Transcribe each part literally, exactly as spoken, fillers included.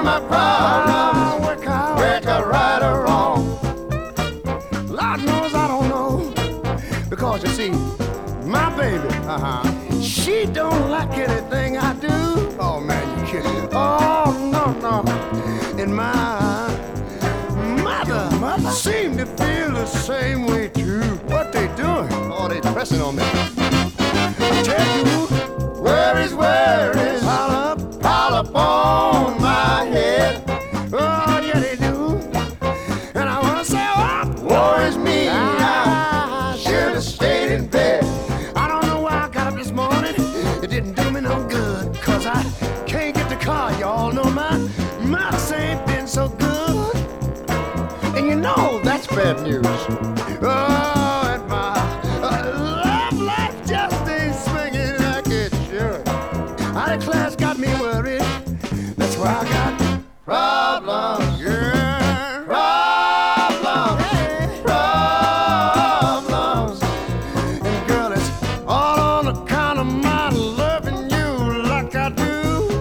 my problems, work out, work out right or wrong. Lord knows I don't know, because you see, my baby, Uh-huh. she don't like anything I do. Oh, man, you kidding. Oh, no, no. And my mother, mother? seem to feel the same way too. What they doing? Oh, they pressing on me. I tell you, Worries, worries, pile up, pile up on my head. oh yeah they do. And I wanna say, oh, Worries me, I I should have stayed in bed. I don't know why I got up this morning. It didn't do me no good, cause I can't get the car. Y'all know my mouth ain't been so good. And you know that's bad news. Oh, and my uh, love life just ain't swinging like it should. I declare it's got me worried. That's why I got Problems, yeah. problems, Hey. problems. And girl, it's all on account of my loving you like I do.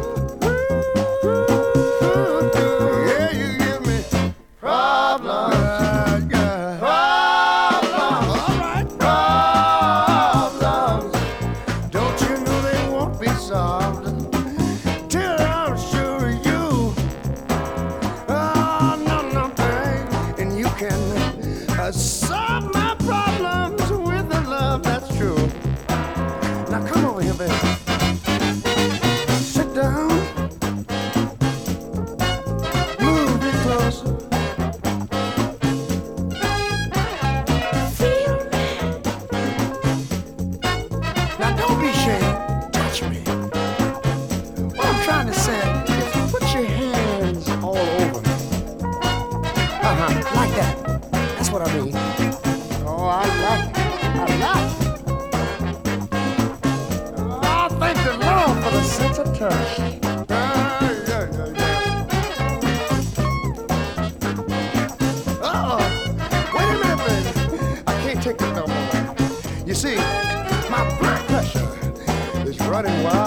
Yeah, you give me Problems, uh, yeah. problems, All right. problems. Don't you know they won't be solved till I'm sure you. Oh, no, no, babe. And you can uh, solve my problems with the love that's true. Now come over here, baby. Sit down. Move it closer. Feel me. Now don't be ashamed. Touch me. What I'm trying to say is put your hands all over me. Uh-huh, like that. That's what I mean. Oh, I like it. I like it. Oh, thank the Lord for the sense of touch. Ah, yeah, yeah, yeah. Uh-oh. Wait a minute, baby. I can't take it no more. You see, my blood pressure is running wild.